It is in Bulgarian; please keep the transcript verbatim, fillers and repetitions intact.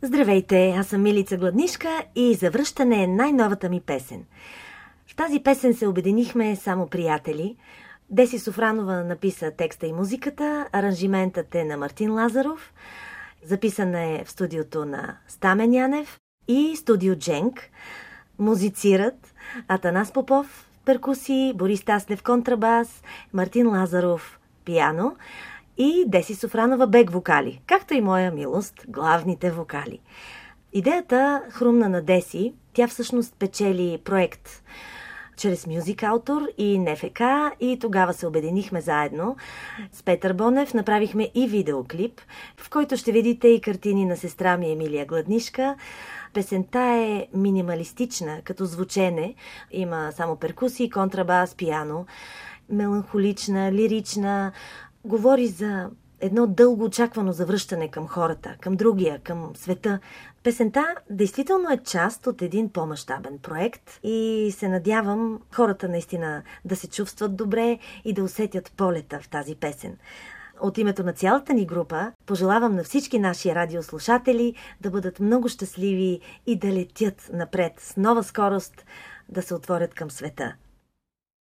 Здравейте, аз съм Милица Гладнишка и завръщане е най-новата ми песен. В тази песен се обединихме само приятели. Деси Софранова написа текста и музиката, аранжиментът е на Мартин Лазаров, записана е в студиото на Стамен Янев и студио Дженк. Музицират Атанас Попов перкусии, Борис Таслев контрабас, Мартин Лазаров пиано и Деси Софранова бек вокали, както и моя милост, главните вокали. Идеята хрумна на Деси, тя всъщност печели проект чрез Music Autor и НФК и тогава се обединихме заедно. С Петър Бонев направихме и видеоклип, в който ще видите и картини на сестра ми Емилия Гладнишка. Песента е минималистична, като звучене. Има само перкусии, контрабас, пиано. Меланхолична, лирична. Говори за едно дълго очаквано завръщане към хората, към другия, към света. Песента действително е част от един по-мащабен проект и се надявам хората наистина да се чувстват добре и да усетят полета в тази песен. От името на цялата ни група пожелавам на всички наши радиослушатели да бъдат много щастливи и да летят напред с нова скорост, да се отворят към света.